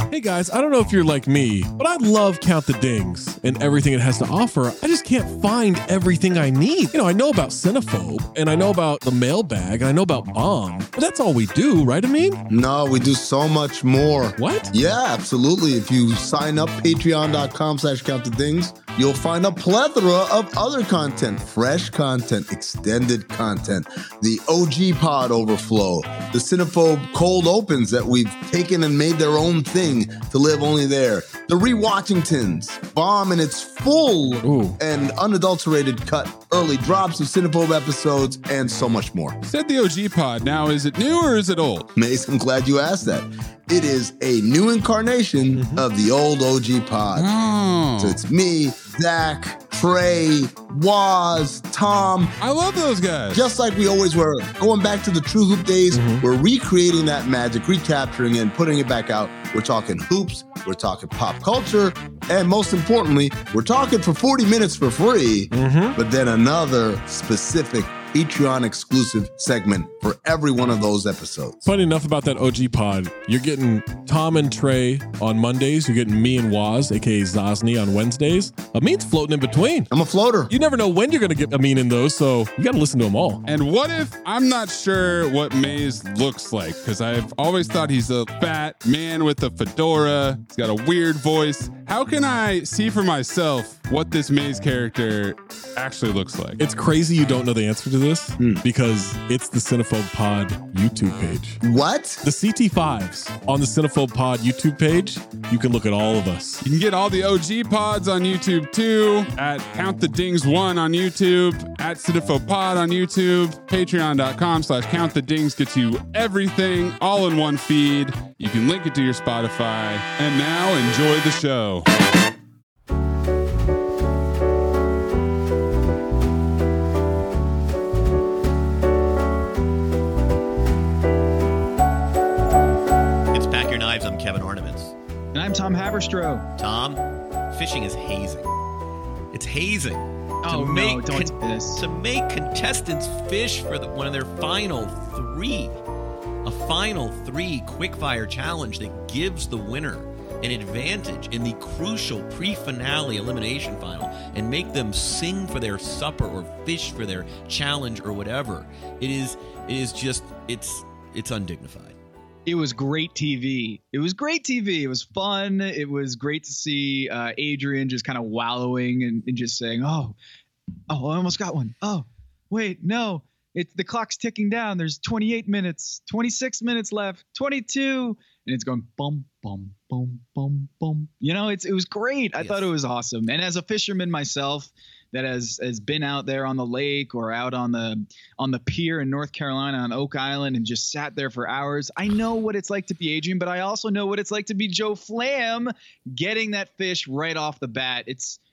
Hey guys, I don't know if you're like me, but I love Count the Dings and everything it has to offer. I just can't find everything I need. I know about Cinephobe, and I know about the mailbag, and I know about Bomb, but that's all we do, right, Amin? No, we do so much more. What? Yeah, absolutely. If you sign up, patreon.com/countthedings, you'll find a plethora of other content, fresh content, extended content, the OG Pod Overflow, the Cinephobe Cold Opens that we've taken and made their own thing to live only there, the Rewatchingtons, Bomb in its full and unadulterated cut, early drops of Cinephobe episodes, and so much more. Said the OG Pod. Now, is it new or is it old? Mace, I'm glad you asked that. It is a new incarnation of the old OG Pod. Oh. So it's me, Zach, Trey, Waz, Tom. I love those guys. Just like we always were. Going back to the True Hoop days, we're recreating that magic, recapturing it, and putting it back out. We're talking hoops, we're talking pop culture, and most importantly, we're talking for 40 minutes for free, but then another specific Patreon exclusive segment for every one of those episodes. Funny enough about that OG Pod, you're getting Tom and Trey on Mondays. You're getting me and Waz, aka Zosny, on Wednesdays. Amin's floating in between. I'm a floater. You never know when you're going to get Amin in those, so you got to listen to them all. And what if I'm not sure what Maze looks like? Because I've always thought he's a fat man with a fedora. He's got a weird voice. How can I see for myself what this Maze character actually looks like? It's crazy you don't know the answer to this because it's the Cinephobe Pod YouTube page. What? The CT5s on the Cinephobe Pod YouTube page, you can look at all of us. You can get all the OG pods on YouTube too, at Count the Dings 1 on YouTube, at Cinephobe Pod on YouTube, patreon.com/Count the Dings gets you everything all in one feed. You can link it to your Spotify. And now enjoy the show. I'm Kevin Arnovitz. And I'm Tom Haberstroh. Tom, fishing is hazing. It's hazing. Oh, no, don't do this. To make contestants fish for one of their final three. A final three quickfire challenge that gives the winner an advantage in the crucial pre-finale elimination final and make them sing for their supper or fish for their challenge or whatever. It's undignified. It was great TV. It was great TV. It was fun. It was great to see Adrian just kind of wallowing and just saying, oh, I almost got one. Oh, wait, no. The clock's ticking down. There's 28 minutes, 26 minutes left, 22. And it's going bum, bum, bum, bum, bum. It was great. I thought it was awesome. And as a fisherman myself, that has been out there on the lake or out on the pier in North Carolina on Oak Island and just sat there for hours. I know what it's like to be Adrian, but I also know what it's like to be Joe Flam getting that fish right off the bat.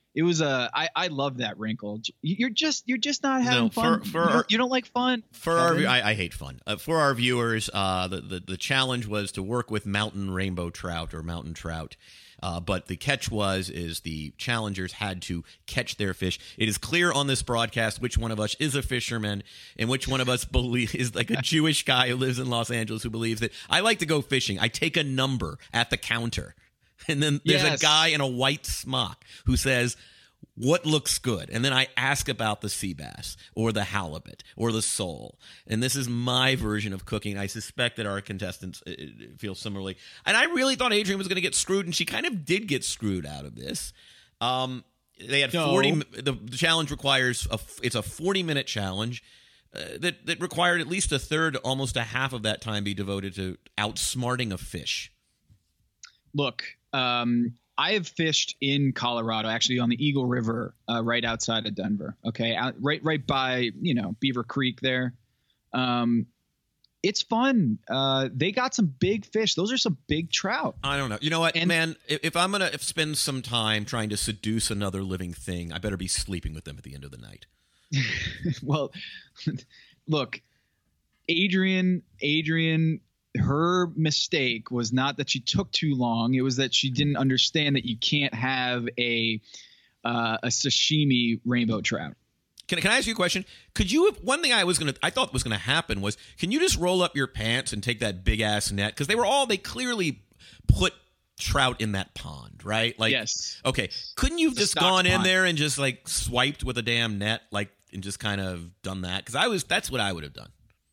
I love that wrinkle. You're just not having fun. You don't like fun. I hate fun. For our viewers, the challenge was to work with mountain rainbow trout or mountain trout. But the catch is the challengers had to catch their fish. It is clear on this broadcast which one of us is a fisherman and which one of us is like a Jewish guy who lives in Los Angeles who believes that I like to go fishing. I take a number at the counter. And then there's a guy in a white smock who says, what looks good? And then I ask about the sea bass or the halibut or the sole. And this is my version of cooking. I suspect that our contestants feel similarly. And I really thought Adrian was going to get screwed, and she kind of did get screwed out of this. They had 40. The challenge requires it's a 40-minute challenge that required at least a third, almost a half of that time be devoted to outsmarting a fish. Look, I have fished in Colorado, actually on the Eagle River, right outside of Denver. Okay, right by Beaver Creek there. It's fun. They got some big fish. Those are some big trout. I don't know. You know what, man? If I'm gonna spend some time trying to seduce another living thing, I better be sleeping with them at the end of the night. Well, look, Adrian. Her mistake was not that she took too long. It was that she didn't understand that you can't have a sashimi rainbow trout. Can I ask you a question? Could you? One thing I thought was gonna happen was, can you just roll up your pants and take that big ass net? Because they clearly put trout in that pond, right? Like, Yes. okay, couldn't you have The just stocks gone in pond. there and just like swiped with a damn net, like, and just kind of done that? Because that's what I would have done.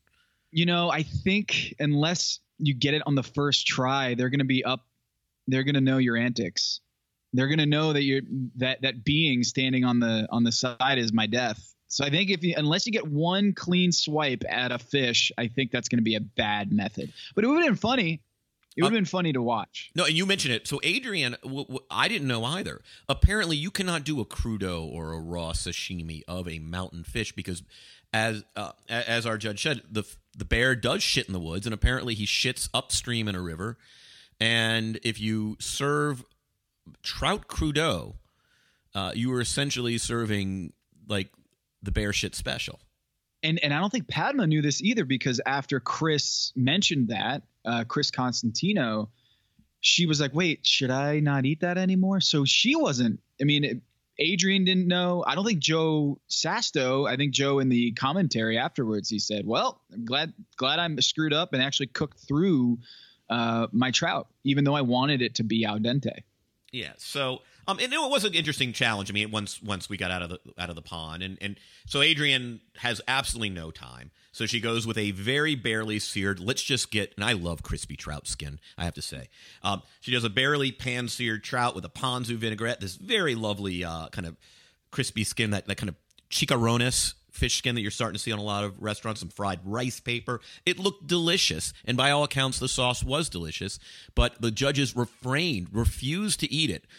I think unless you get it on the first try, they're going to be up. They're going to know your antics. They're going to know that that being standing on the side is my death. So I think unless you get one clean swipe at a fish, I think that's going to be a bad method. But it would have been funny. It would have been funny to watch. No, and you mentioned it. So Adrian, I didn't know either. Apparently, you cannot do a crudo or a raw sashimi of a mountain fish because, as our judge said, the bear does shit in the woods, and apparently he shits upstream in a river. And if you serve trout crudo, you are essentially serving like the bear shit special. And I don't think Padma knew this either, because after Chris mentioned that, Chris Constantino, she was like, wait, should I not eat that anymore? So she wasn't. I mean, Adrian didn't know. I don't think Joe Sasto, I think Joe in the commentary afterwards, he said, well, I'm glad I'm screwed up and actually cooked through my trout, even though I wanted it to be al dente. Yeah. So, and it was an interesting challenge. I mean, once we got out of the pond, and so Adrian has absolutely no time. So she goes with a very barely seared. Let's just get, and I love crispy trout skin, I have to say. She does a barely pan seared trout with a ponzu vinaigrette. This very lovely kind of crispy skin, that kind of chicharrones fish skin that you're starting to see on a lot of restaurants. Some fried rice paper. It looked delicious, and by all accounts, the sauce was delicious. But the judges refused to eat it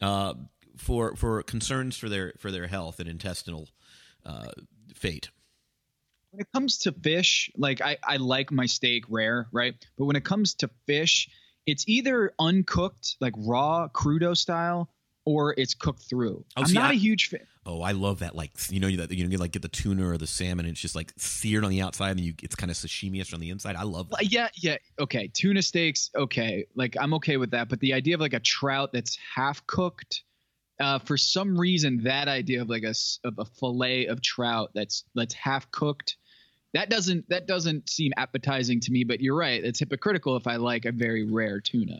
for concerns for their health and intestinal fate. When it comes to fish, like I like my steak rare, right? But when it comes to fish, it's either uncooked, like raw crudo style, or it's cooked through. I'm not a huge fan. Oh, I love that. Like, you like get the tuna or the salmon, and it's just like seared on the outside, and it's kind of sashimi-ish on the inside. I love that. Yeah. Okay, tuna steaks. Okay, like I'm okay with that. But the idea of like a trout that's half cooked, for some reason, that idea of like a fillet of trout that's half cooked, that doesn't seem appetizing to me. But you're right. It's hypocritical if I like a very rare tuna.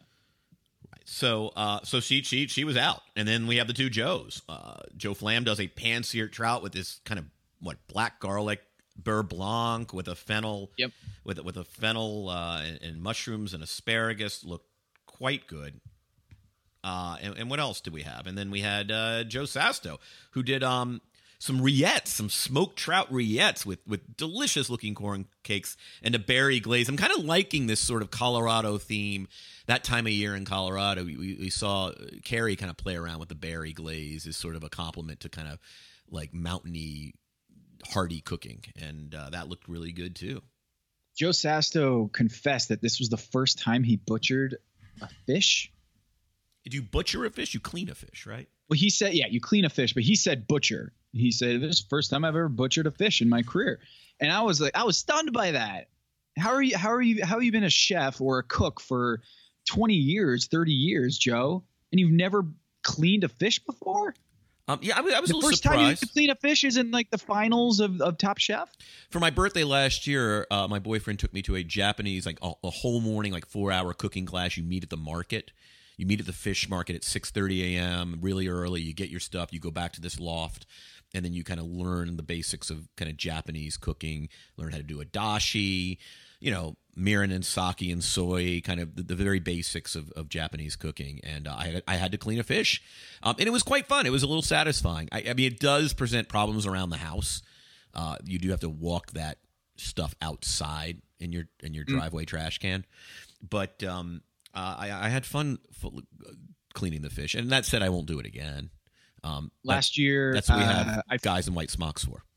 So she was out, and then we have the two Joes. Joe Flam does a pan-seared trout with this kind of black garlic beurre blanc with a fennel, with a fennel and mushrooms and asparagus. Looked quite good. And what else did we have? And then we had Joe Sasto, who did some rillettes, some smoked trout rillettes with delicious looking corn cakes and a berry glaze. I'm kind of liking this sort of Colorado theme. That time of year in Colorado, we saw Carrie kind of play around with the berry glaze as sort of a compliment to kind of like mountainy, hearty cooking. And that looked really good too. Joe Sasto confessed that this was the first time he butchered a fish. Did you butcher a fish? You clean a fish, right? Well, he said, yeah, you clean a fish, but he said butcher. He said, this is the first time I've ever butchered a fish in my career. And I was stunned by that. How have you been a chef or a cook for 20 years, 30 years, Joe, and you've never cleaned a fish before? Yeah, I was a little surprised. The first time you clean a fish is in like the finals of Top Chef. For my birthday last year, my boyfriend took me to a Japanese, like a whole morning, like 4-hour cooking class. You meet at the market. You meet at the fish market at 6:30 a.m. really early. You get your stuff. You go back to this loft, and then you kind of learn the basics of kind of Japanese cooking. Learn how to do a dashi, mirin and sake and soy, kind of the very basics of Japanese cooking. And I had to clean a fish, and it was quite fun. It was a little satisfying. I mean, it does present problems around the house. You do have to walk that stuff outside in your driveway trash can, but I had fun cleaning the fish. And that said, I won't do it again. Last year, that's what we have guys in white smocks for.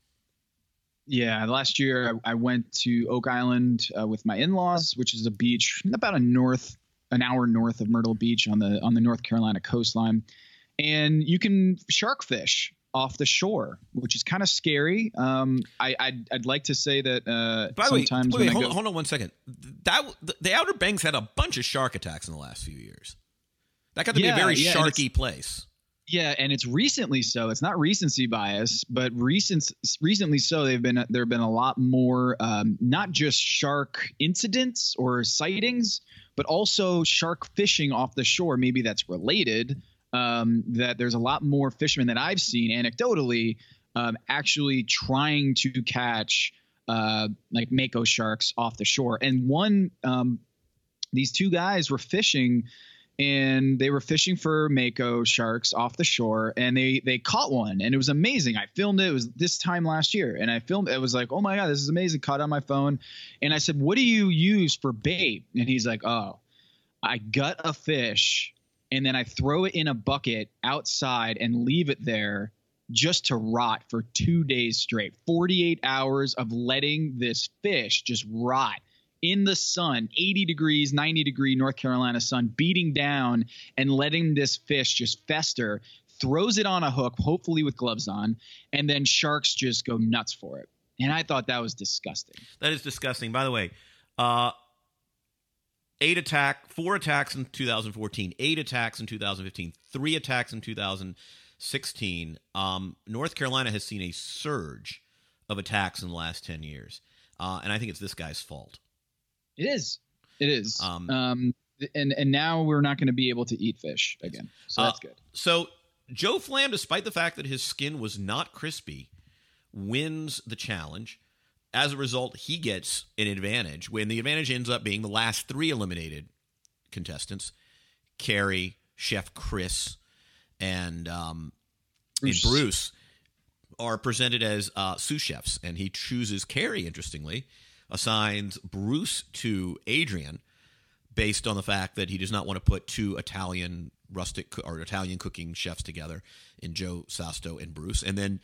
Yeah, last year I went to Oak Island with my in-laws, which is a beach about an hour north of Myrtle Beach on the North Carolina coastline, and you can shark fish off the shore, which is kind of scary. I'd like to say that by the way, sometimes hold on one second. The Outer Banks had a bunch of shark attacks in the last few years. That got to be a very sharky place. Yeah, and it's recently so. It's not recency bias, but recently so. There have been a lot more, not just shark incidents or sightings, but also shark fishing off the shore. Maybe that's related. That there's a lot more fishermen that I've seen anecdotally actually trying to catch like mako sharks off the shore. And these two guys were fishing. And they were fishing for mako sharks off the shore, and they caught one, and it was amazing. I filmed it. It was this time last year, and I filmed it. It was like, oh my God, this is amazing. Caught on my phone. And I said, what do you use for bait? And he's like, oh, I gut a fish, and then I throw it in a bucket outside and leave it there just to rot for 2 days straight. 48 hours of letting this fish just rot in the sun, 80 degrees, 90 degree North Carolina sun, beating down and letting this fish just fester, throws it on a hook, hopefully with gloves on, and then sharks just go nuts for it. And I thought that was disgusting. That is disgusting. By the way, 4 attacks in 2014, 8 attacks in 2015, 3 attacks in 2016. North Carolina has seen a surge of attacks in the last 10 years. And I think it's this guy's fault. It is. And now we're not going to be able to eat fish again. So that's good. So Joe Flamm, despite the fact that his skin was not crispy, wins the challenge. As a result, he gets an advantage when the advantage ends up being the last 3 eliminated contestants, Carrie, Chef Chris, and Bruce are presented as sous chefs. And he chooses Carrie, interestingly, assigns Bruce to Adrian based on the fact that he does not want to put 2 Italian Italian cooking chefs together in Joe Sasto and Bruce. And then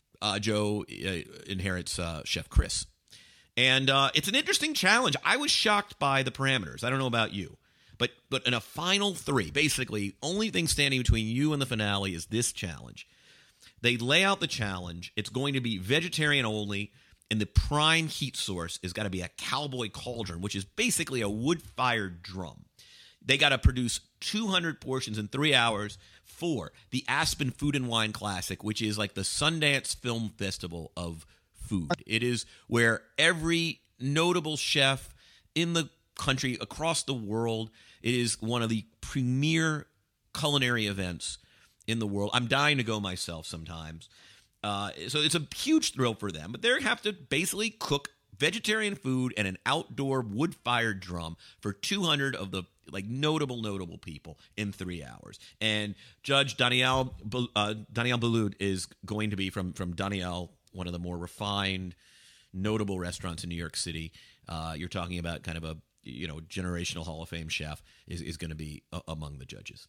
Joe inherits Chef Chris. And it's an interesting challenge. I was shocked by the parameters. I don't know about you. But in a final 3, basically, only thing standing between you and the finale is this challenge. They lay out the challenge. It's going to be vegetarian only. And the prime heat source has got to be a cowboy cauldron, which is basically a wood-fired drum. They got to produce 200 portions in 3 hours for the Aspen Food and Wine Classic, which is like the Sundance Film Festival of food. It is where every notable chef in the country, across the world, it is one of the premier culinary events in the world. I'm dying to go myself sometimes. So it's a huge thrill for them, but they have to basically cook vegetarian food and an outdoor wood-fired drum for 200 of the notable people in 3 hours. And Judge Danielle Boulud is going to be from Danielle, one of the more refined, notable restaurants in New York City. You're talking about kind of a generational Hall of Fame chef is going to be among the judges.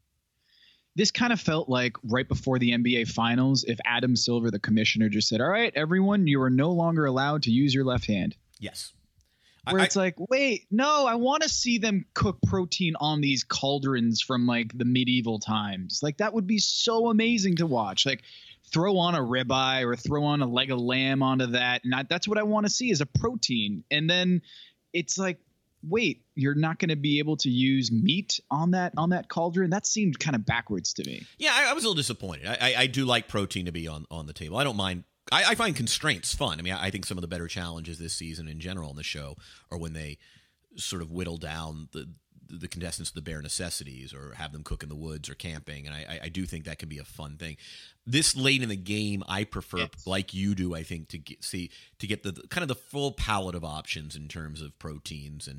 This kind of felt like right before the NBA Finals, if Adam Silver, the commissioner, just said, all right, everyone, you are no longer allowed to use your left hand. Yes. Where it's like, wait, no, I want to see them cook protein on these cauldrons from like the medieval times. Like that would be so amazing to watch. Like throw on a ribeye or throw on a leg of lamb onto that. And that's what I want to see is a protein. And then it's like, wait, you're not going to be able to use meat on that cauldron? That seemed kind of backwards to me. Yeah, I was a little disappointed. I do like protein to be on the table. I don't mind. I find constraints fun. I mean, I think some of the better challenges this season in general on the show are when they sort of whittle down the contestants to the bare necessities or have them cook in the woods or camping. And I do think that can be a fun thing. This late in the game, I prefer, like you do, I think, to get the kind of the full palette of options in terms of proteins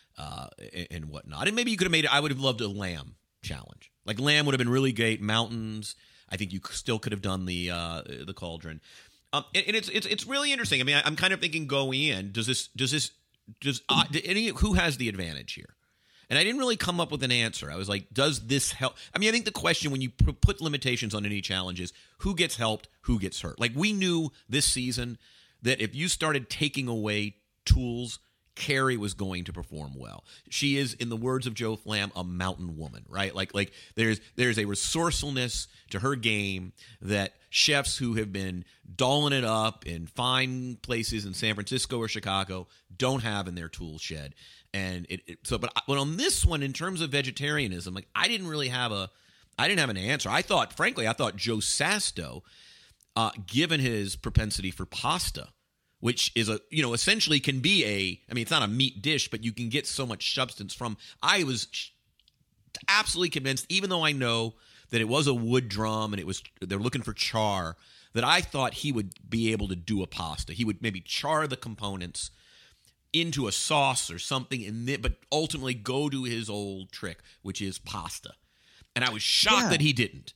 and whatnot. And maybe you could have made it. I would have loved a lamb challenge. Like lamb would have been really great. Mountains. I think you still could have done the cauldron. And it's really interesting. I mean, I'm kind of thinking going in. Who has the advantage here? And I didn't really come up with an answer. I was like, does this help? I mean, I think the question when you put limitations on any challenge is who gets helped, who gets hurt. Like we knew this season that if you started taking away tools, Carrie was going to perform well. She is, in the words of Joe Flamm, a mountain woman, right? Like there's a resourcefulness to her game that chefs who have been dolling it up in fine places in San Francisco or Chicago don't have in their tool shed. And but on this one, in terms of vegetarianism, like I didn't really have I didn't have an answer. I thought Joe Sasto, given his propensity for pasta, which is essentially can be it's not a meat dish, but you can get so much substance from. I was absolutely convinced, even though I know that it was a wood drum and they're looking for char, that I thought he would be able to do a pasta. He would maybe char the components into a sauce or something, but ultimately go to his old trick, which is pasta. And I was shocked that he didn't.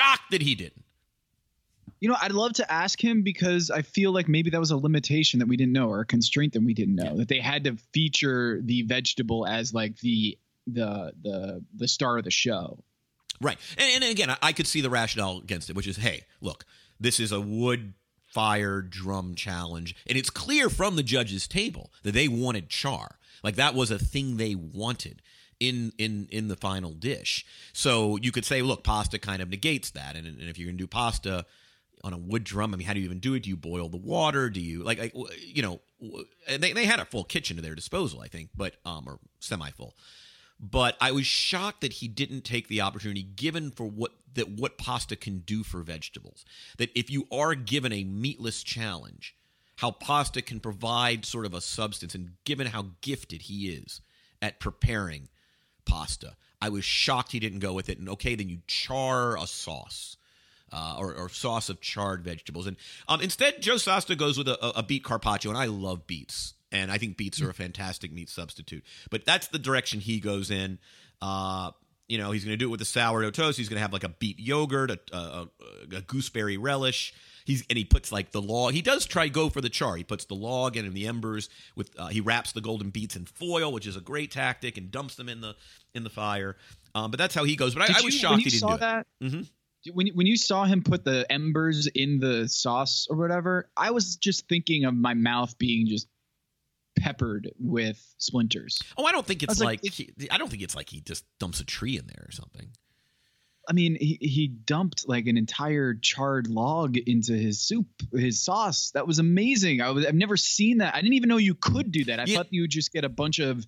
I'd love to ask him, because I feel like maybe that was a limitation that we didn't know, or a constraint that we didn't know, that they had to feature the vegetable as like the star of the show. Right. And again, I could see the rationale against it, which is, hey, look, this is a wood-fired drum challenge, and it's clear from the judges' table that they wanted char. Like, that was a thing they wanted in the final dish. So you could say, look, pasta kind of negates that, and if you're going to do pasta on a wood drum, I mean, how do you even do it? Do you boil the water? Do you, and they had a full kitchen to their disposal, I think, but or semi-full. But I was shocked that he didn't take the opportunity, given for what pasta can do for vegetables. That if you are given a meatless challenge, how pasta can provide sort of a substance, and given how gifted he is at preparing pasta, I was shocked he didn't go with it. And okay, then you char a sauce. Or sauce of charred vegetables. And instead, Joe Sasto goes with a beet carpaccio, and I love beets. And I think beets are a fantastic meat substitute. But that's the direction he goes in. He's going to do it with the sourdough toast. He's going to have like a beet yogurt, a gooseberry relish. He puts like the log. He does go for the char. He puts the log in the embers with. He wraps the golden beets in foil, which is a great tactic, and dumps them in the fire. But that's how he goes. But I was shocked he didn't do that. Mm-hmm. When you saw him put the embers in the sauce or whatever, I was just thinking of my mouth being just peppered with splinters. Oh, I don't think it's like he just dumps a tree in there or something. I mean, he dumped like an entire charred log into his soup, his sauce. That was amazing. I've never seen that. I didn't even know you could do that. I thought you would just get a bunch of,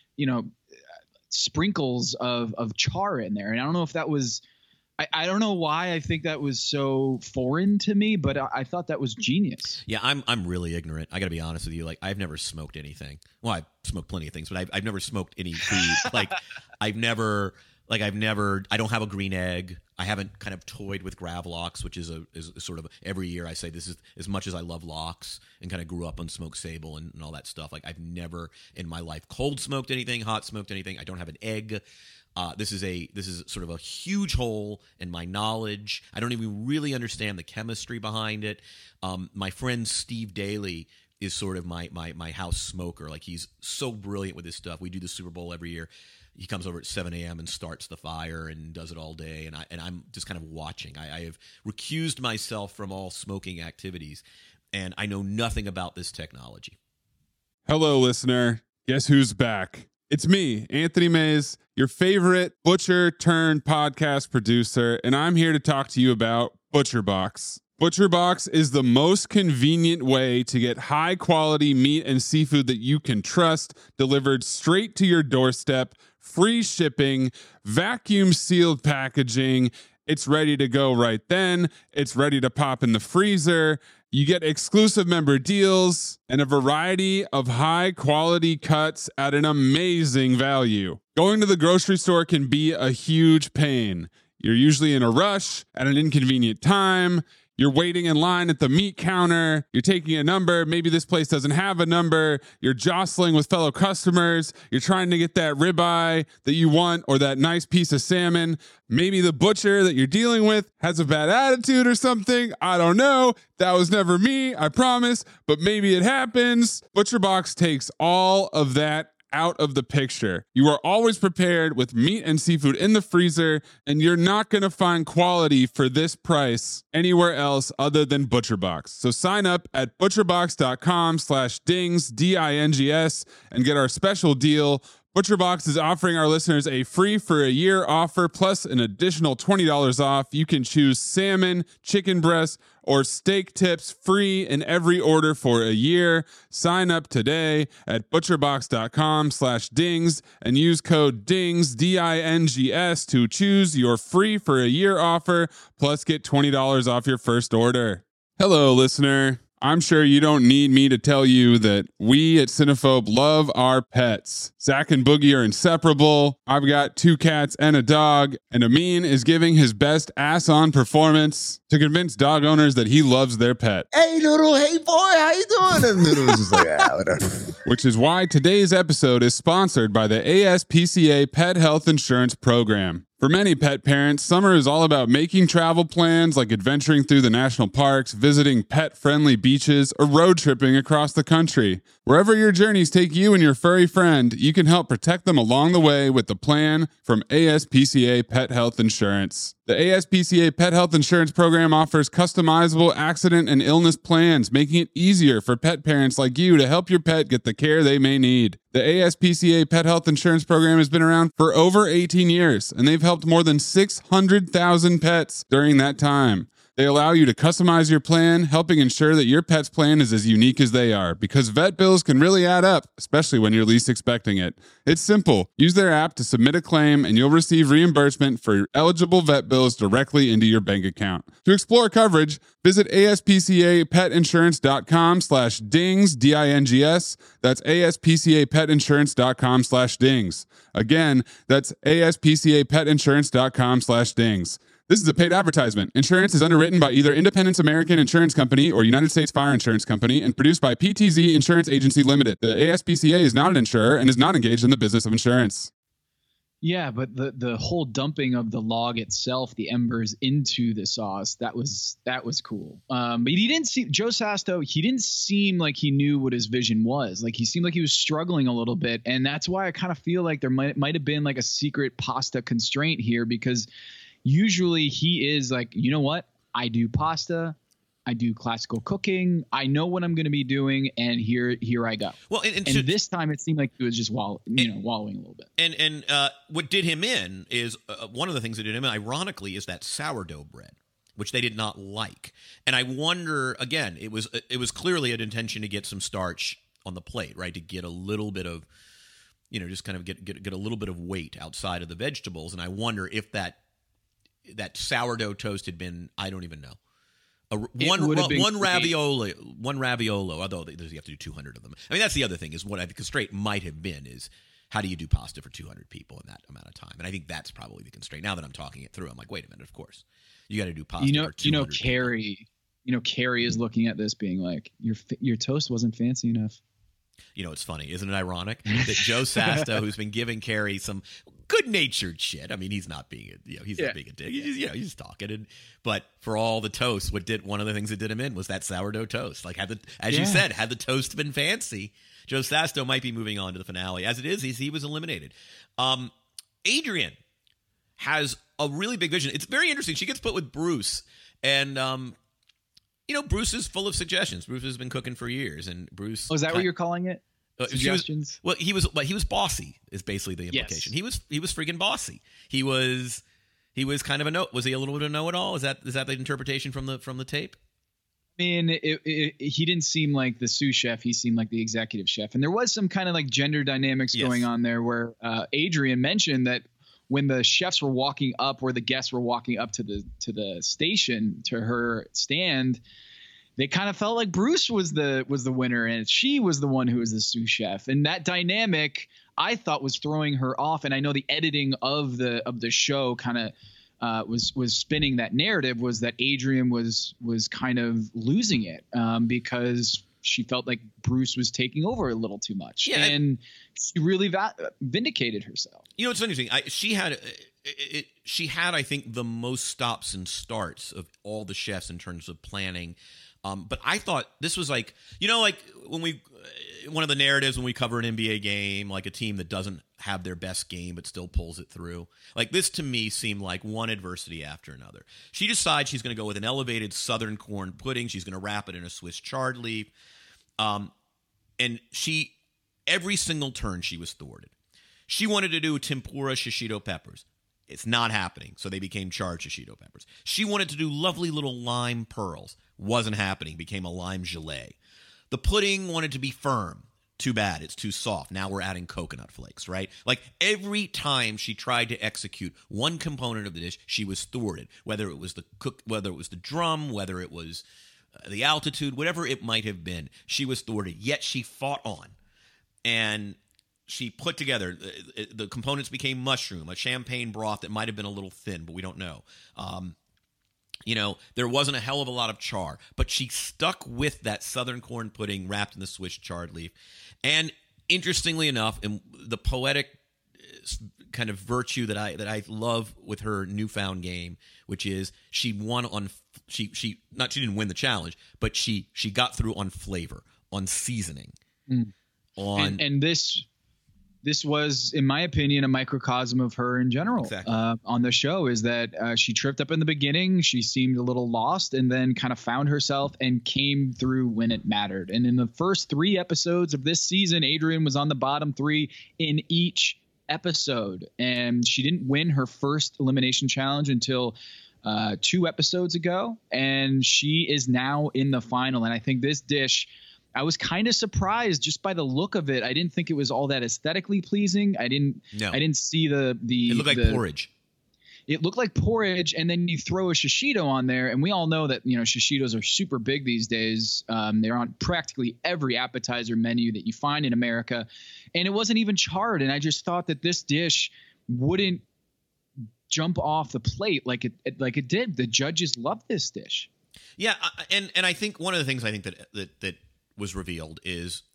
sprinkles of char in there. And I don't know if that was. I don't know why I think that was so foreign to me, but I thought that was genius. Yeah, I'm really ignorant. I got to be honest with you. Like, I've never smoked anything. Well, I've smoked plenty of things, but I've never smoked any food. I don't have a green egg. I haven't kind of toyed with Gravlox, which is sort of every year I say this is as much as I love lox and kind of grew up on smoked sable and all that stuff. Like, I've never in my life cold smoked anything, hot smoked anything. I don't have an egg. This is sort of a huge hole in my knowledge. I don't even really understand the chemistry behind it. My friend Steve Daly is sort of my house smoker. Like, he's so brilliant with this stuff. We do the Super Bowl every year. He comes over at 7 a.m. and starts the fire and does it all day. And I'm just kind of watching. I have recused myself from all smoking activities, and I know nothing about this technology. Hello, listener. Guess who's back? It's me, Anthony Mays, your favorite butcher turned podcast producer, and I'm here to talk to you about ButcherBox. ButcherBox is the most convenient way to get high quality meat and seafood that you can trust delivered straight to your doorstep, free shipping, vacuum sealed packaging. It's ready to go right then. It's ready to pop in the freezer. You get exclusive member deals and a variety of high quality cuts at an amazing value. Going to the grocery store can be a huge pain. You're usually in a rush at an inconvenient time. You're waiting in line at the meat counter. You're taking a number. Maybe this place doesn't have a number. You're jostling with fellow customers. You're trying to get that ribeye that you want or that nice piece of salmon. Maybe the butcher that you're dealing with has a bad attitude or something. I don't know. That was never me, I promise. But maybe it happens. ButcherBox takes all of that out of the picture. You are always prepared with meat and seafood in the freezer, and you're not going to find quality for this price anywhere else other than ButcherBox. So sign up at butcherbox.com/dings, DINGS, and get our special deal, ButcherBox is offering our listeners a free for a year offer plus an additional $20 off. You can choose salmon, chicken breast, or steak tips free in every order for a year. Sign up today at butcherbox.com/dings and use code DINGS, DINGS, to choose your free for a year offer plus get $20 off your first order. Hello, listener. I'm sure you don't need me to tell you that we at Cinephobe love our pets. Zach and Boogie are inseparable. I've got 2 cats and a dog, and Amin is giving his best ass-on performance to convince dog owners that he loves their pet. Hey, Noodle. Hey, boy. How you doing? And Noodle was just like, whatever. Which is why today's episode is sponsored by the ASPCA Pet Health Insurance Program. For many pet parents, summer is all about making travel plans like adventuring through the national parks, visiting pet-friendly beaches, or road tripping across the country. Wherever your journeys take you and your furry friend, you can help protect them along the way with the plan from ASPCA Pet Health Insurance. The ASPCA Pet Health Insurance Program offers customizable accident and illness plans, making it easier for pet parents like you to help your pet get the care they may need. The ASPCA Pet Health Insurance Program has been around for over 18 years, and they've helped more than 600,000 pets during that time. They allow you to customize your plan, helping ensure that your pet's plan is as unique as they are, because vet bills can really add up, especially when you're least expecting it. It's simple. Use their app to submit a claim, and you'll receive reimbursement for eligible vet bills directly into your bank account. To explore coverage, visit aspcapetinsurance.com/dings, DINGS. That's aspcapetinsurance.com/dings. Again, that's aspcapetinsurance.com/dings. This is a paid advertisement. Insurance is underwritten by either Independence American Insurance Company or United States Fire Insurance Company and produced by PTZ Insurance Agency Limited. The ASPCA is not an insurer and is not engaged in the business of insurance. Yeah, but the whole dumping of the log itself, the embers into the sauce, that was cool. But he didn't see Joe Sasto. He didn't seem like he knew what his vision was. Like he seemed like he was struggling a little bit, and that's why I kind of feel like there might have been like a secret pasta constraint here, because usually he is like, you know what? I do pasta. I do classical cooking. I know what I'm going to be doing, and here I go. Well, and this time it seemed like he was just wallowing a little bit. And what did him in is one of the things that did him in, ironically, is that sourdough bread, which they did not like. And I wonder, again, it was clearly an intention to get some starch on the plate, right? To get a little bit of, just kind of get a little bit of weight outside of the vegetables. And I wonder if that sourdough toast had been, I don't even know. One raviolo, although you have to do 200 of them. I mean, that's the other thing, is what I think the constraint might have been is, how do you do pasta for 200 people in that amount of time? And I think that's probably the constraint. Now that I'm talking it through, I'm like, wait a minute, of course. You got to do pasta for 200 people. Carrie is looking at this being like, your toast wasn't fancy enough. It's funny. Isn't it ironic that Joe Sasto, who's been giving Carrie some good-natured shit, I mean, he's not being a dick. He's just talking. But for all the toast, one of the things that did him in was that sourdough toast. Like, you said, had the toast been fancy, Joe Sasto might be moving on to the finale. As it is, he was eliminated. Adrian has a really big vision. It's very interesting. She gets put with Bruce, and Bruce is full of suggestions. Bruce has been cooking for years, and Bruce. Oh, is that what you're calling it? Suggestions? He was bossy. Is basically the implication. Yes. He was freaking bossy. He was kind of was he a little bit of a know-it-all? Is that the interpretation from the tape? I mean, he didn't seem like the sous chef. He seemed like the executive chef, and there was some kind of like gender dynamics going on there, where Adrian mentioned that when the chefs were walking up, or the guests were walking up to the station, to her stand, they kind of felt like Bruce was the winner, and she was the one who was the sous chef. And that dynamic, I thought, was throwing her off. And I know the editing of the show kind of was spinning that narrative, was that Adrian was kind of losing it because she felt like Bruce was taking over a little too much. Yeah, and she really vindicated herself. It's interesting. She had, I think, the most stops and starts of all the chefs in terms of planning. But I thought this was like, like when one of the narratives when we cover an NBA game, like a team that doesn't have their best game but still pulls it through. Like, this to me seemed like one adversity after another. She decides she's going to go with an elevated southern corn pudding. She's going to wrap it in a Swiss chard leaf. And every single turn she was thwarted. She wanted to do tempura shishito peppers. It's not happening, so they became charred shishito peppers. She wanted to do lovely little lime pearls. Wasn't happening, became a lime gelée. The pudding wanted to be firm. Too bad, it's too soft. Now we're adding coconut flakes, right? Like every time she tried to execute one component of the dish, she was thwarted. Whether it was the whether it was the drum, whether it was the altitude, whatever it might have been, she was thwarted. Yet she fought on, and she put together the components became mushroom, a champagne broth that might have been a little thin, but we don't know. There wasn't a hell of a lot of char, but she stuck with that southern corn pudding wrapped in the Swiss chard leaf. And interestingly enough, in the poetic kind of virtue that I love with her newfound game, which is she won on she didn't win the challenge, but she got through on flavor, on seasoning, and this was, in my opinion, a microcosm of her in general. Exactly. On the show is that she tripped up in the beginning. She seemed a little lost and then kind of found herself and came through when it mattered. And in the first 3 episodes of this season, Adrienne was on the bottom 3 in each episode. And she didn't win her first elimination challenge until 2 episodes ago. And she is now in the final. And I think this dish, I was kind of surprised just by the look of it. I didn't think it was all that aesthetically pleasing. I didn't see the it looked like porridge. It looked like porridge, and then you throw a shishito on there, and we all know that shishitos are super big these days. They're on practically every appetizer menu that you find in America, and it wasn't even charred. And I just thought that this dish wouldn't jump off the plate like it did. The judges loved this dish. Yeah, and I think one of the things I think that was revealed is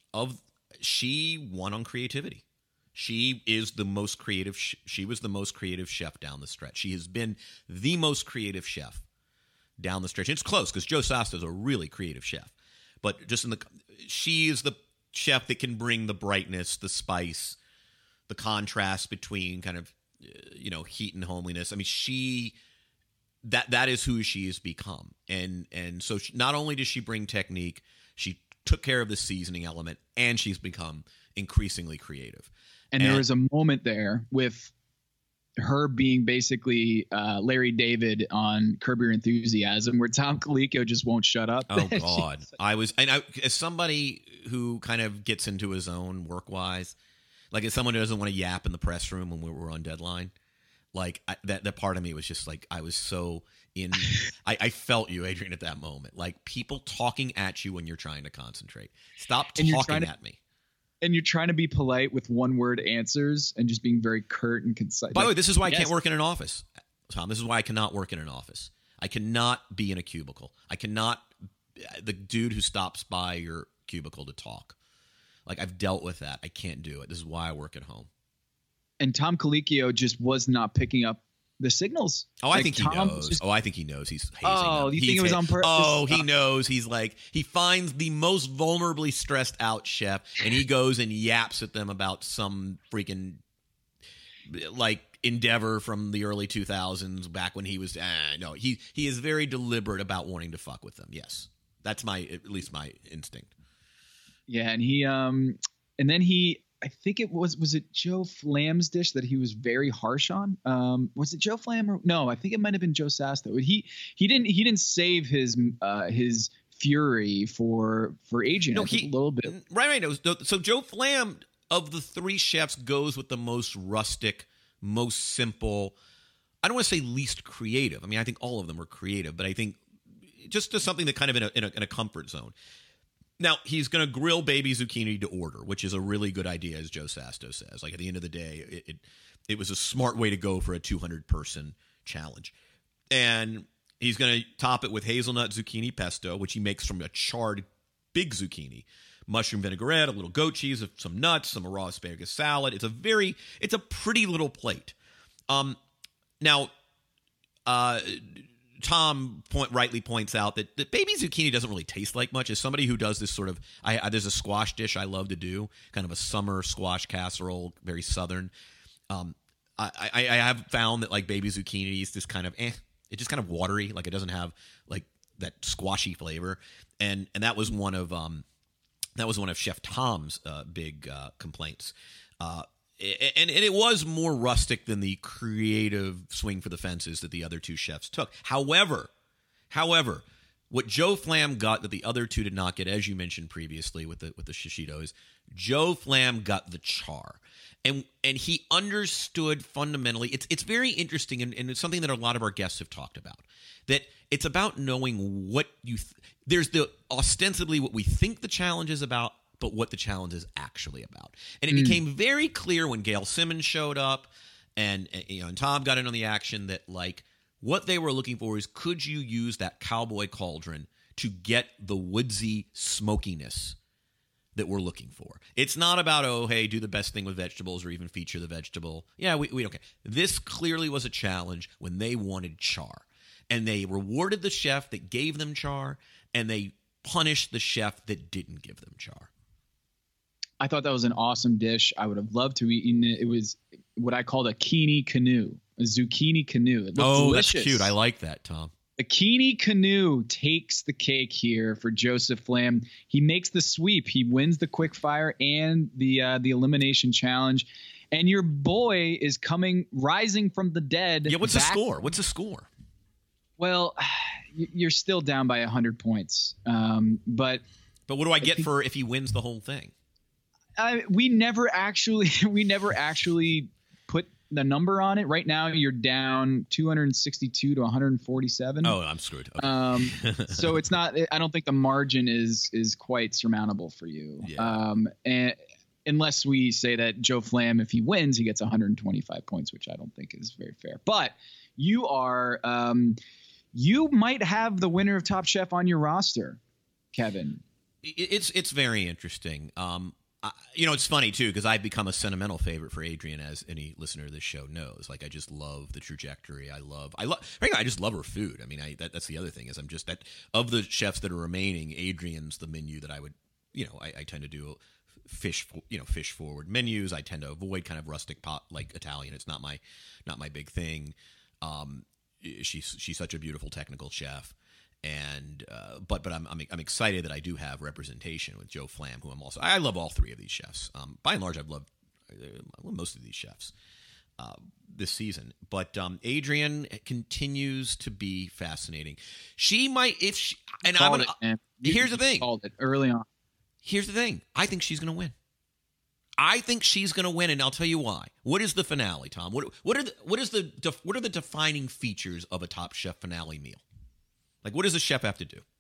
she won on creativity. She is the most creative. She was the most creative chef down the stretch. She has been the most creative chef down the stretch. It's close because Joe Sasta is a really creative chef, but she is the chef that can bring the brightness, the spice, the contrast between kind of heat and homeliness. I mean, that is who she has become, and so not only does she bring technique, she took care of the seasoning element, and she's become increasingly creative. And there was a moment there with her being basically Larry David on Curb Your Enthusiasm, where Tom Colicchio just won't shut up. Oh God, as somebody who kind of gets into his own work-wise, like as someone who doesn't want to yap in the press room when we were on deadline, like that part of me was just like, I was so in. I felt you, Adrienne, at that moment. Like people talking at you when you're trying to concentrate. Stop talking at me. And you're trying to be polite with one-word answers and just being very curt and concise. By the way, this is why I can't work in an office, Tom. This is why I cannot work in an office. I cannot be in a cubicle. I cannot the dude who stops by your cubicle to talk. Like I've dealt with that. I can't do it. This is why I work at home. And Tom Colicchio just was not picking up the signals. Oh, I think he knows. I think he knows. He's hazing them. You think it was on purpose? Oh, he knows. He's like, he finds the most vulnerably stressed out chef, and he goes and yaps at them about some freaking like endeavor from the early 2000s, back when he was. No, he is very deliberate about wanting to fuck with them. Yes, that's at least my instinct. Yeah, and he and then he. I think it was it Joe Flam's dish that he was very harsh on? Was it Joe Flam or no? I think it might have been Joe Sasta. He didn't save his fury for Adrienne. No, a little bit. Right. No, so Joe Flam of the 3 chefs goes with the most rustic, most simple. I don't want to say least creative. I mean, I think all of them are creative, but I think just something that kind of in a comfort zone. Now, he's going to grill baby zucchini to order, which is a really good idea, as Joe Sasto says. Like, at the end of the day, it was a smart way to go for a 200-person challenge. And he's going to top it with hazelnut zucchini pesto, which he makes from a charred big zucchini, mushroom vinaigrette, a little goat cheese, some nuts, some raw asparagus salad. It's a pretty little plate. Now, Tom rightly points out that baby zucchini doesn't really taste like much. As somebody who does this sort of, there's a squash dish I love to do, kind of a summer squash casserole, very southern. I have found that like baby zucchini is just kind of, it's just kind of watery. Like it doesn't have like that squashy flavor. And that was one of Chef Tom's big complaints. and it was more rustic than the creative swing for the fences that the other two chefs took. However, what Joe Flamm got that the other two did not get, as you mentioned previously with the Shishitos, Joe Flamm got the char. And he understood fundamentally. It's very interesting, and it's something that a lot of our guests have talked about. That it's about knowing what you. There's the ostensibly what we think the challenge is about, but what the challenge is actually about. And it became very clear when Gail Simmons showed up, and Tom got in on the action that like what they were looking for is could you use that cowboy cauldron to get the woodsy smokiness that we're looking for. It's not about, oh, hey, do the best thing with vegetables or even feature the vegetable. Yeah, we don't care. This clearly was a challenge when they wanted char. And they rewarded the chef that gave them char, and they punished the chef that didn't give them char. I thought that was an awesome dish. I would have loved to eat it. It was what I called a zucchini canoe. It looked delicious. That's cute. I like that, Tom. The Kini Canoe takes the cake here for Joseph Flamm. He makes the sweep. He wins the quick fire and the elimination challenge. And your boy is rising from the dead. Yeah, what's the score? What's the score? Well, you're still down by 100 points. But what do I get for if he wins the whole thing? We never actually put the number on it. Right now you're down 262 to 147. Oh, I'm screwed. Okay. So it's not, I don't think the margin is quite surmountable for you. Yeah. And unless we say that Joe Flamm, if he wins, he gets 125 points, which I don't think is very fair. But you are, you might have the winner of Top Chef on your roster, Kevin. It's very interesting. It's funny too because I've become a sentimental favorite for Adrienne, as any listener to this show knows. Like, I just love the trajectory. I just love her food. I mean, that's the other thing is I'm just that of the chefs that are remaining, Adrienne's the menu that I would, I tend to do fish forward menus. I tend to avoid kind of rustic pot like Italian. It's not my big thing. She's such a beautiful technical chef. And but I'm excited that I do have representation with Joe Flamm, who I love all three of these chefs. By and large, I love most of these chefs this season. But Adrienne continues to be fascinating. She might here's the thing. Called it early on. Here's the thing. I think she's going to win. I think she's going to win, and I'll tell you why. What is the finale, Tom? What are the defining features of a Top Chef finale meal? Like, what does a chef have to do?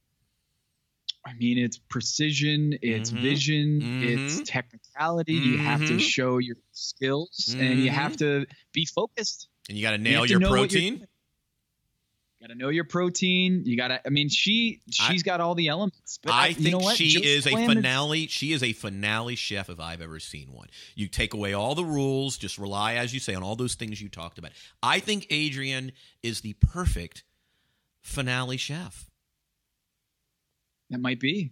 I mean, it's precision, it's vision, it's technicality. You have to show your skills, and you have to be focused. And you got to nail your protein. You got to know your protein. You got to. I mean, she's got all the elements. But I think you know what? she is a finale. She is a finale chef if I've ever seen one. You take away all the rules, just rely, as you say, on all those things you talked about. I think Adrienne is the perfect finale chef. That might be.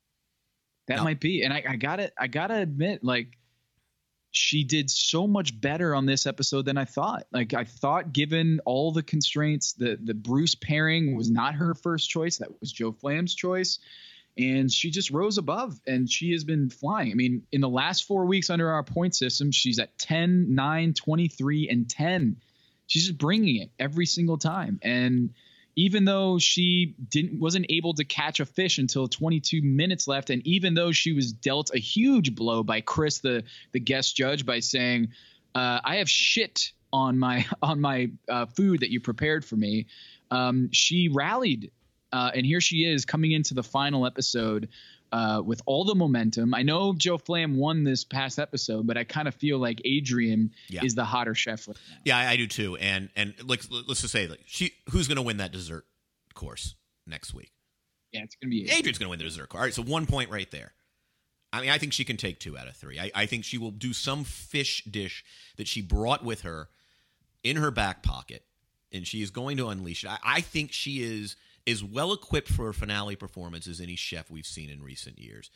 And I gotta admit, like, she did so much better on this episode than I thought. Like, I thought, given all the constraints, the Bruce pairing was not her first choice. That was Joe Flamm's choice. And she just rose above, and she has been flying. I mean, in the last 4 weeks under our point system, she's at 10, 9, 23, and 10. She's just bringing it every single time. And even though she wasn't able to catch a fish until 22 minutes left, and even though she was dealt a huge blow by Chris, the guest judge, by saying, "I have shit on my food that you prepared for me," she rallied, and here she is coming into the final episode with all the momentum. I know Joe Flamm won this past episode, but I kind of feel like Adrienne is the hotter chef right now. Yeah, I do too. And let's just say, like, who's going to win that dessert course next week? Yeah, it's going to be Adrienne's going to win the dessert course. All right, so 1 point right there. I mean, I think she can take 2 out of 3. I think she will do some fish dish that she brought with her in her back pocket, and she is going to unleash it. I think she is as well equipped for a finale performance as any chef we've seen in recent years.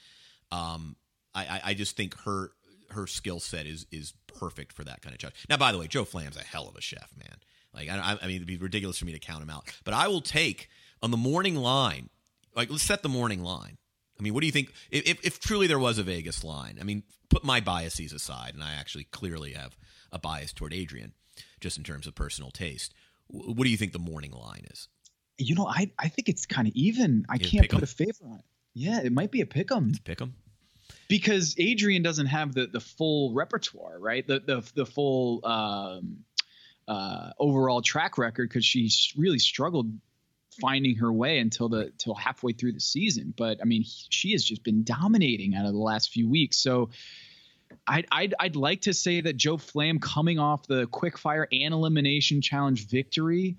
I just think her skill set is perfect for that kind of challenge. Now, by the way, Joe Flamm's a hell of a chef, man. Like, I mean, it'd be ridiculous for me to count him out. But I will take on the morning line. Like, let's set the morning line. I mean, what do you think if truly there was a Vegas line? I mean, put my biases aside, and I actually clearly have a bias toward Adrian, just in terms of personal taste. What do you think the morning line is? You know, I think it's kind of even. I can't put a favor on it. Yeah, it might be a pick 'em. It's pick 'em. Because Adrian doesn't have the full repertoire, right? The full overall track record, because she really struggled finding her way until halfway through the season. But I mean, she has just been dominating out of the last few weeks. So I'd like to say that Joe Flamm, coming off the quickfire and elimination challenge victory,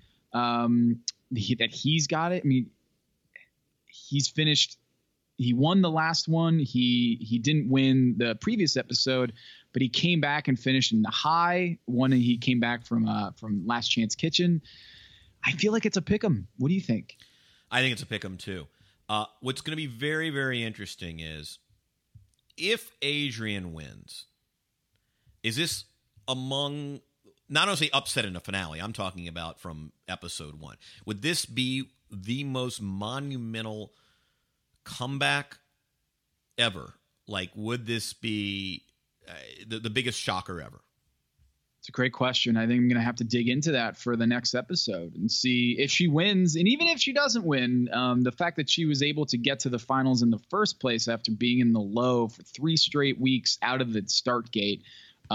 that he's got it. I mean, he's finished. He won the last one. He didn't win the previous episode, but he came back and finished in the high one. He came back from Last Chance Kitchen. I feel like it's a pick 'em. What do you think? I think it's a pick 'em too. What's going to be very, very interesting is if Adrian wins, is this among, not only upset in a finale, I'm talking about from episode 1. Would this be the most monumental comeback ever? Like, would this be the biggest shocker ever? It's a great question. I think I'm going to have to dig into that for the next episode and see if she wins. And even if she doesn't win, the fact that she was able to get to the finals in the first place after being in the low for 3 straight weeks out of the start gate,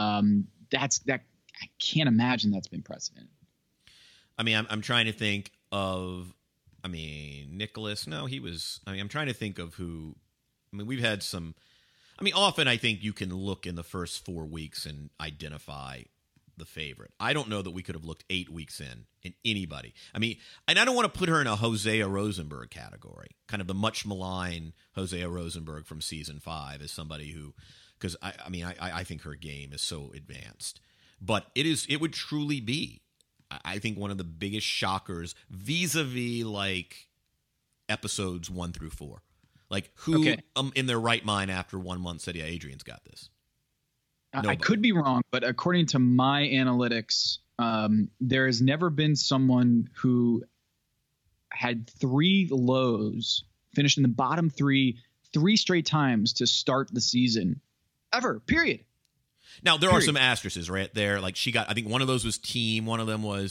I can't imagine that's been precedent. I mean, I'm trying to think of, Nicholas. No, he was. I'm trying to think of who. We've had some. Often I think you can look in the first 4 weeks and identify the favorite. I don't know that we could have looked 8 weeks in anybody. And I don't want to put her in a Hosea Rosenberg category, kind of the much maligned Hosea Rosenberg from season 5 as somebody who, because I think her game is so advanced, but it would truly be, I think, one of the biggest shockers vis-a-vis like episodes 1 through 4. Like, who in their right mind after 1 month said, yeah, Adrian's got this? Nobody. I could be wrong, but according to my analytics, there has never been someone who had 3 lows, finished in the bottom 3 straight times to start the season ever, period. Now, there are some asterisks right there. Like, she got, I think one of those was team. One of them was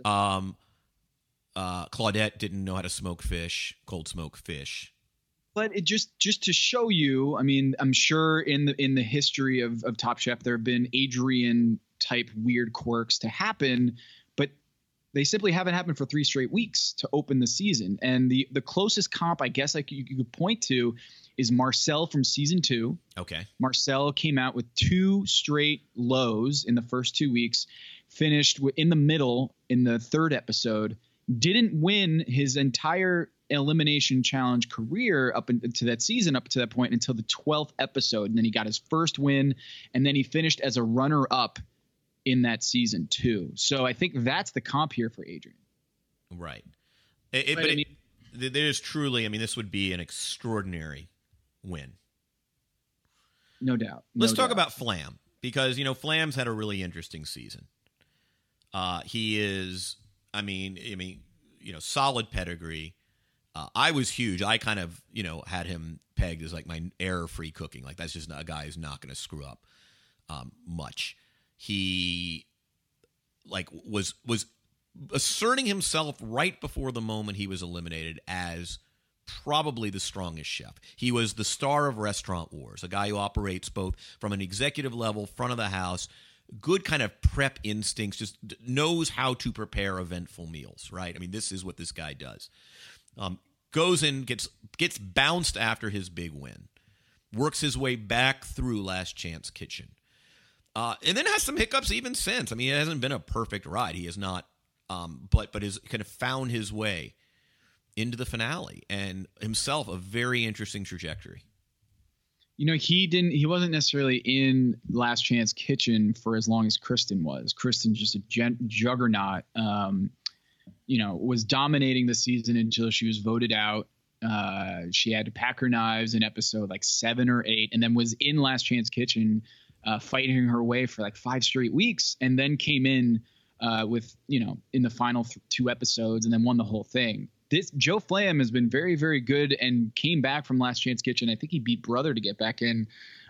Claudette didn't know how to smoke fish, cold smoke fish. But it just to show you, I'm sure in the history of Top Chef, there have been Adrian type weird quirks to happen, but they simply haven't happened for 3 straight weeks to open the season. And the closest comp, I guess, you could point to is Marcel from season 2. Okay. Marcel came out with 2 straight lows in the first 2 weeks, finished in the middle in the 3rd episode, didn't win his entire elimination challenge career up into that season, up to that point, until the 12th episode. And then he got his first win, and then he finished as a runner-up in that season too. So I think that's the comp here for Adrian. Right. There's truly, this would be an extraordinary win. No doubt. Let's talk about Flamm, because, Flamm's had a really interesting season. He is, solid pedigree. I was huge. I kind of, had him pegged as like my error-free cooking. Like, that's just a guy who's not going to screw up much. He was asserting himself right before the moment he was eliminated as probably the strongest chef. He was the star of Restaurant Wars, a guy who operates both from an executive level, front of the house, good kind of prep instincts, just knows how to prepare eventful meals, right? This is what this guy does. Goes in, gets bounced after his big win, works his way back through Last Chance Kitchen, and then has some hiccups even since. It hasn't been a perfect ride. He has not, but has kind of found his way into the finale, and himself a very interesting trajectory. He wasn't necessarily in Last Chance Kitchen for as long as Kristen was. Kristen's just a juggernaut. Was dominating the season until she was voted out. She had to pack her knives in episode 7 or 8, and then was in Last Chance Kitchen, fighting her way for 5 straight weeks, and then came in with, in the final 2 episodes, and then won the whole thing. this Joe Flam has been very, very good and came back from Last Chance Kitchen. I think he beat Brother to get back in.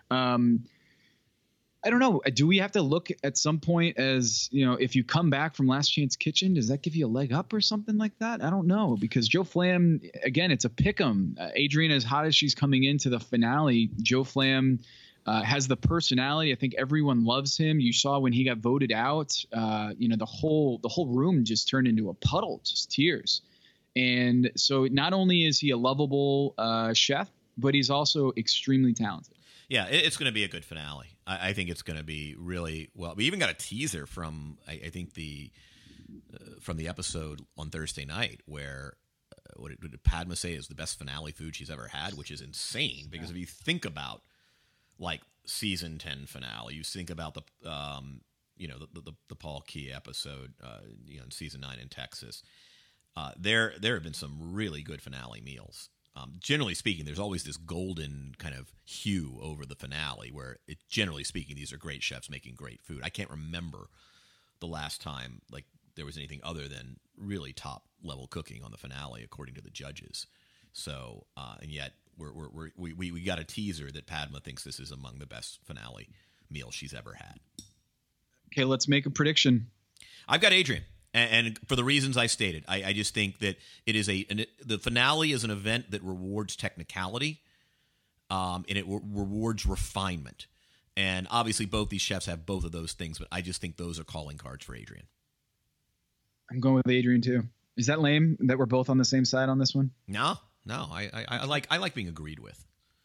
I don't know. Do we have to look at some point as, if you come back from Last Chance Kitchen, does that give you a leg up or something like that? I don't know, because Joe Flam, again, it's a pick'em. Adrienne, as hot as she's coming into the finale, Joe Flam has the personality. I think everyone loves him. You saw when he got voted out, the whole room just turned into a puddle, just tears. And so not only is he a lovable chef, but he's also extremely talented. Yeah, it's going to be a good finale. I think it's going to be really well. We even got a teaser from I think from the episode on Thursday night where what did Padma say is the best finale food she's ever had, which is insane because if you think about like season 10 finale, you think about the the Paul Key episode in season 9 in Texas. There have been some really good finale meals. Generally speaking, there's always this golden kind of hue over the finale where, generally speaking, these are great chefs making great food. I can't remember the last time like there was anything other than really top level cooking on the finale, according to the judges. So, and yet we got a teaser that Padma thinks this is among the best finale meals she's ever had. Okay, let's make a prediction. I've got Adrienne. And for the reasons I stated, I just think that it is the finale is an event that rewards technicality, and it rewards refinement. And obviously, both these chefs have both of those things, but I just think those are calling cards for Adrienne. I'm going with Adrienne too. Is that lame that we're both on the same side on this one? No. I like being agreed with.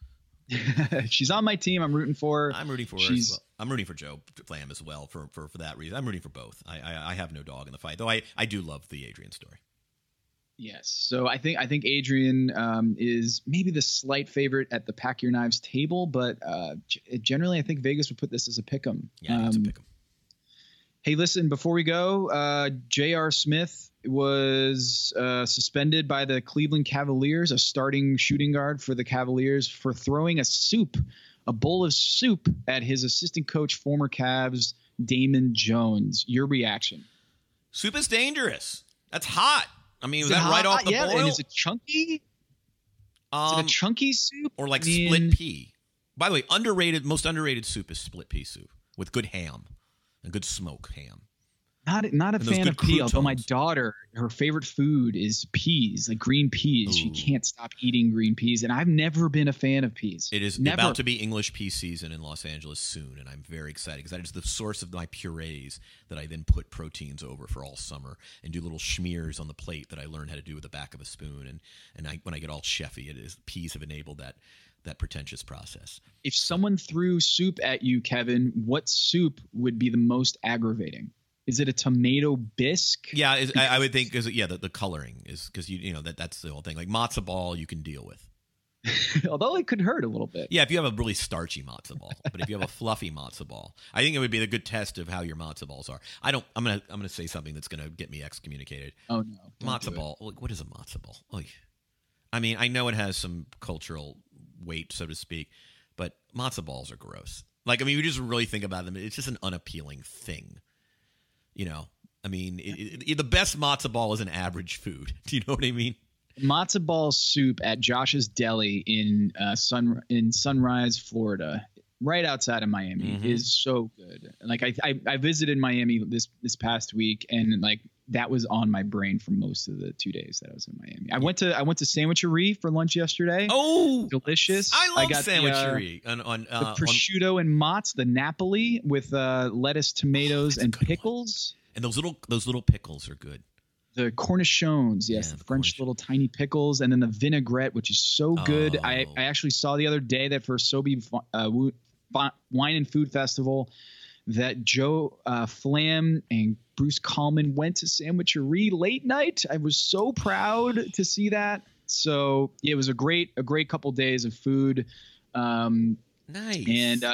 She's on my team. I'm rooting for her. I'm rooting for her as well. I'm rooting for Joe Flam as well for that reason. I'm rooting for both. I have no dog in the fight, though I do love the Adrienne story. Yes. So I think Adrienne is maybe the slight favorite at the Pack Your Knives table, but generally I think Vegas would put this as a pick'em. Yeah, it's a pick'em. Hey, listen, before we go, J.R. Smith was suspended by the Cleveland Cavaliers, a starting shooting guard for the Cavaliers, for throwing a bowl of soup at his assistant coach, former Cavs, Damon Jones. Your reaction? Soup is dangerous. That's hot. I mean, was that hot? right off the boil? boil? And is it chunky? Is it a chunky soup? Or like split pea? By the way, most underrated soup is split pea soup with good ham and good smoked ham. Not a fan of pea, although my daughter, her favorite food is peas, like green peas. Ooh. She can't stop eating green peas, and I've never been a fan of peas. It is about to be English pea season in Los Angeles soon, and I'm very excited because that is the source of my purees that I then put proteins over for all summer and do little schmears on the plate that I learned how to do with the back of a spoon. And when I get all chefy, peas have enabled that pretentious process. If someone threw soup at you, Kevin, what soup would be the most aggravating? Is it a tomato bisque? Yeah, I would think the coloring is because that's the whole thing. Like matzo ball, you can deal with. Although it could hurt a little bit. Yeah, if you have a really starchy matzo ball, but if you have a fluffy matzo ball, I think it would be a good test of how your matzo balls are. I'm gonna say something that's gonna get me excommunicated. Oh no, matzo ball. What is a matzo ball? I mean, I know it has some cultural weight, so to speak, but matzo balls are gross. Like, I mean, you just really think about them. It's just an unappealing thing. I mean, the best matzo ball is an average food. Do you know what I mean? Matzo ball soup at Josh's Deli in Sunrise, Florida, right outside of Miami, is so good. Like I visited Miami this past week, and like that was on my brain for most of the 2 days that I was in Miami. I went to Sandwichery for lunch yesterday. Oh, delicious! I love Sandwichery on the prosciutto and mozz, the Napoli with lettuce, tomatoes, and pickles. And those little pickles are good. The cornichons, yes, the French little tiny pickles, and then the vinaigrette, which is so good. I actually saw the other day that for Sobe Wine and Food Festival that Joe Flam and Bruce Kallman went to Sandwichery late night. I was so proud to see that. So it was a great couple days of food. Nice. And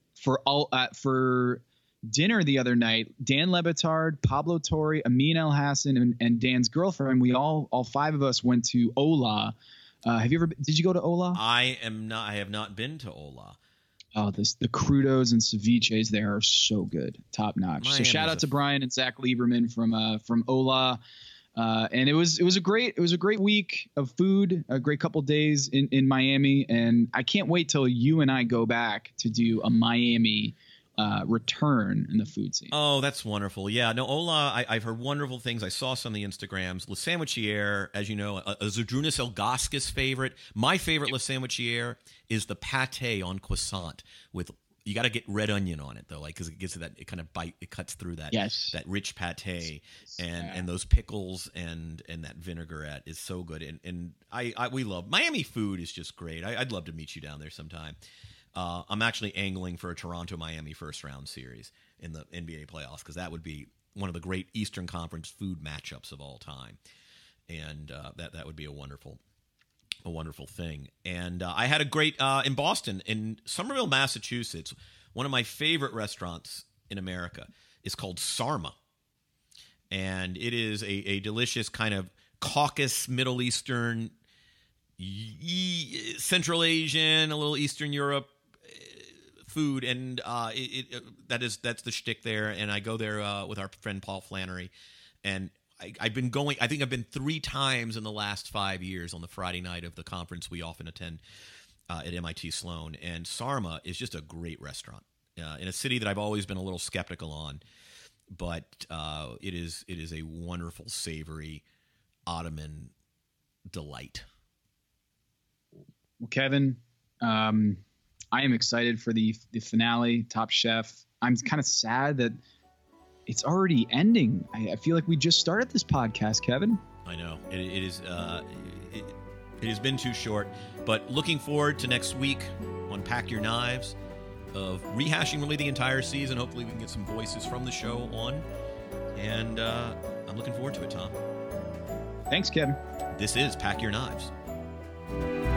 for dinner the other night, Dan Le Batard, Pablo Torre, Amin El Hassan, and Dan's girlfriend, we all five of us went to Ola. Did you go to Ola? I have not been to Ola. Oh, the crudos and ceviches there are so good, top notch. So shout out to Brian and Zach Lieberman from Ola. And it was a great week of food, a great couple days in Miami, and I can't wait till you and I go back to do a Miami return in the food scene. Oh, that's wonderful. Yeah, no, Ola, I've heard wonderful things. I saw some of the Instagrams. La Sandwichiere, as you know, a Zydrunas Ilgauskas favorite. My favorite La Sandwichiere is the pate on croissant with. You got to get red onion on it though, like because it gives it that it kind of bite. It cuts through that that rich pate and those pickles and that vinaigrette is so good. And we love Miami food is just great. I'd love to meet you down there sometime. I'm actually angling for a Toronto-Miami first round series in the NBA playoffs because that would be one of the great Eastern Conference food matchups of all time, and that would be a wonderful thing. And I had a great in Boston, in Somerville, Massachusetts. One of my favorite restaurants in America is called Sarma, and it is a delicious kind of Caucasus, Middle Eastern, Central Asian, a little Eastern Europe food, and that's the shtick there. And I go there with our friend Paul Flannery, and I've been going. I think I've been 3 times in the last 5 years on the Friday night of the conference we often attend at MIT Sloan. And Sarma is just a great restaurant in a city that I've always been a little skeptical on, but it is a wonderful, savory Ottoman delight. Well, Kevin, I am excited for the finale, Top Chef. I'm kind of sad that it's already ending. I feel like we just started this podcast, Kevin. I know it is. It has been too short, but looking forward to next week on Pack Your Knives, of rehashing really the entire season. Hopefully, we can get some voices from the show on, and I'm looking forward to it, Tom. Thanks, Kevin. This is Pack Your Knives.